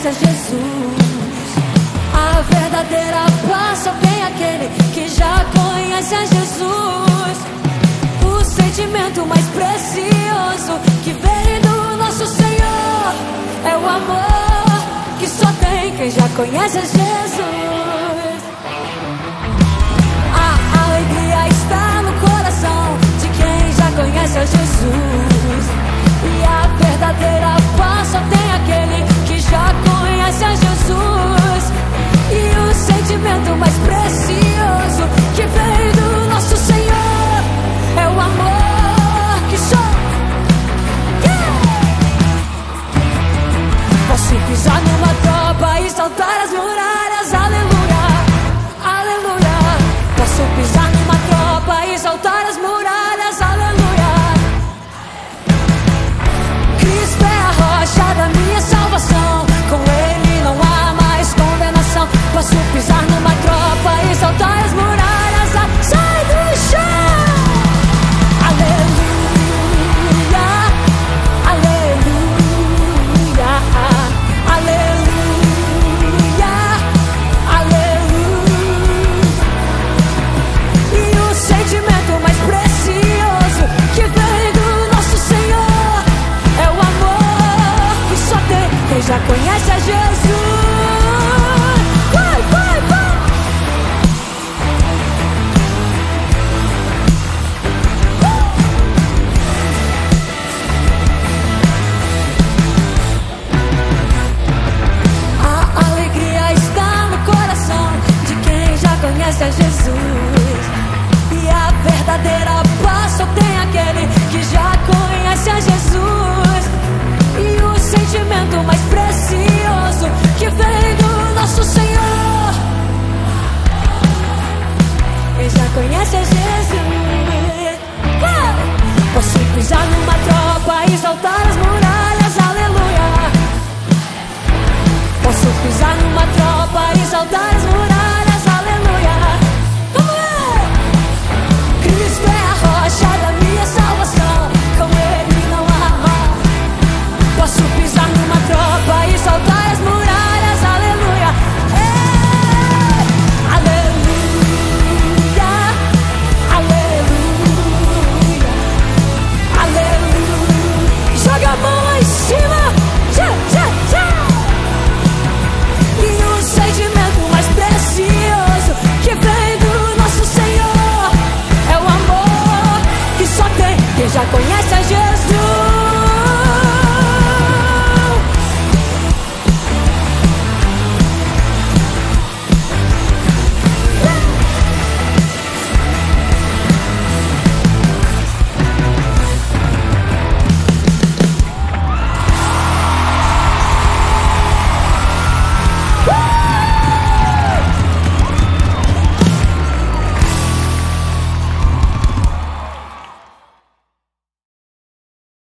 conhece a Jesus. A verdadeira paz só tem aquele que já conhece a Jesus. O sentimento mais precioso que vem do nosso Senhor é o amor que só tem quem já conhece a Jesus. A alegria está no coração de quem já conhece a Jesus. E a verdadeira paz só tem aquele que já conhece a Jesus. E o sentimento mais precioso que vem do nosso Senhor é o amor que só Posso pisar numa tropa e saltar as muralhas, aleluia, aleluia. Posso pisar numa tropa e saltar as muralhas, aleluia. Cristo é a rocha da minha salvação, com Ele não há mais condenação. Posso pisar numa tropa e saltar as muralhas, sai do chão. Aleluia, aleluia, aleluia, aleluia. E o sentimento mais precioso que vem do nosso Senhor é o amor que só tem quem já conhece a Jesus. Vai, vai, vai. A alegria está no coração de quem já conhece a Jesus. E a verdadeira paz só tem aquele que já conhece a Jesus. E o sentimento mais precioso que vem do nosso Senhor, quem já conhece a Jesus. Posso pisar numa tropa e saltar as muralhas, aleluia. Posso pisar numa tropa e saltar as muralhas.